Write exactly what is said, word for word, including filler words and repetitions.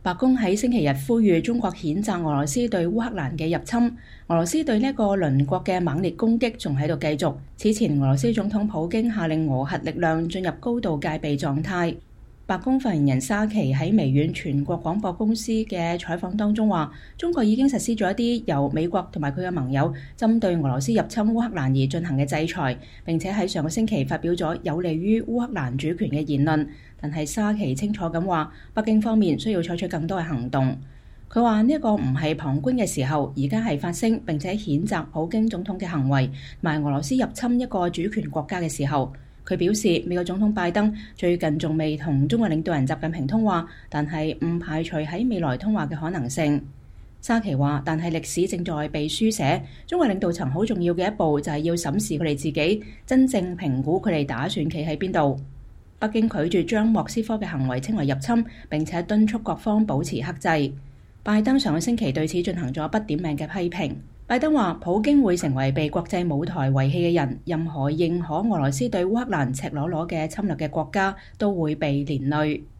白宮喺星期日呼籲中國譴責俄羅斯對烏克蘭嘅入侵。俄羅斯對呢一個鄰國嘅猛烈攻擊仲喺度繼續。此前，俄羅斯總統普京下令俄核力量進入高度戒備狀態。白宮發言人沙奇喺微軟全國廣播公司嘅採訪當中話，中國已經實施咗一啲由美國同埋佢嘅盟友針對俄羅斯入侵烏克蘭而進行嘅制裁，並且喺上個星期發表咗有利於烏克蘭主權嘅言論。但係沙奇清楚咁話，北京方面需要採取更多嘅行動。佢話呢一個唔係旁觀嘅時候，而家係發聲並且譴責普京總統嘅行為，同埋俄羅斯入侵一個主權國家嘅時候。佢表示，美國總統拜登最近仲未同中國領導人習近平通話，但係唔排除喺未來通話嘅可能性。沙奇話，但係歷史正在被書寫，中國領導層好重要嘅一步就係要審視佢哋自己，真正評估佢哋打算企喺邊度。北京拒絕將莫斯科嘅行為稱為入侵，並且敦促各方保持克制。拜登上個星期對此進行咗不點名嘅批評。拜登話，普京會成為被國際舞台遺棄嘅人，任何認可俄羅斯對烏克蘭赤裸裸嘅侵略嘅國家都會被連累。